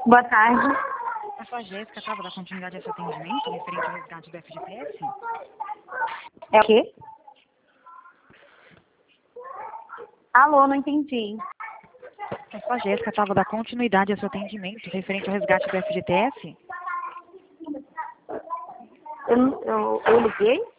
Boa tarde. A sua Jéssica estava da continuidade a seu atendimento referente ao resgate do FGTS? É o quê? Alô, não entendi. A sua Jéssica estava da continuidade a seu atendimento referente ao resgate do FGTS? Eu liguei?